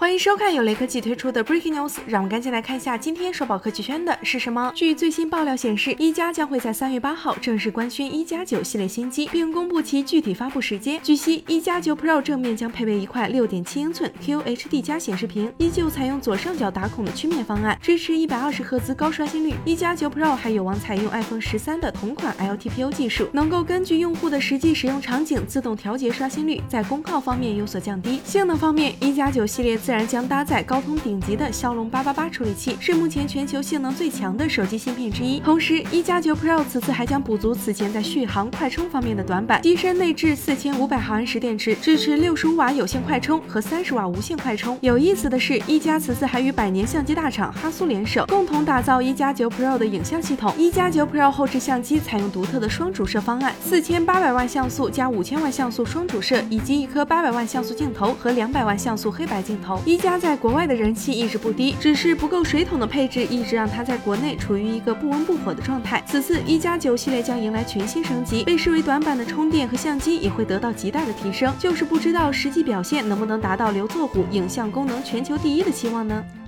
欢迎收看由雷科技推出的 Breaking News， 让我们赶紧来看一下今天首保科技圈的是什么。据最新爆料显示，一加将会在3月8号正式官宣一加9系列新机，并公布其具体发布时间。据悉，一加9 Pro 正面将配备一块6.7英寸 QHD+ 显示屏，依旧采用左上角打孔的曲面方案，支持120赫兹高刷新率。一加9 Pro 还有望采用 iPhone 13的同款 LTPO 技术，能够根据用户的实际使用场景自动调节刷新率，在功耗方面有所降低。性能方面，一加9系列自然将搭载高通顶级的骁龙888处理器，是目前全球性能最强的手机芯片之一。同时，一加9 Pro 此次还将补足此前在续航、快充方面的短板，机身内置4500毫安时电池，支持65瓦有线快充和30瓦无线快充。有意思的是，一加此次还与百年相机大厂哈苏联手，共同打造一加9 Pro 的影像系统。一加9 Pro 后置相机采用独特的双主摄方案，4800万像素加5000万像素双主摄，以及一颗800万像素镜头和200万像素黑白镜头。一加在国外的人气一直不低，只是不够水桶的配置一直让它在国内处于一个不温不火的状态。此次一加9系列将迎来全新升级，被视为短板的充电和相机也会得到极大的提升，就是不知道实际表现能不能达到刘作虎影像功能全球第一的期望呢？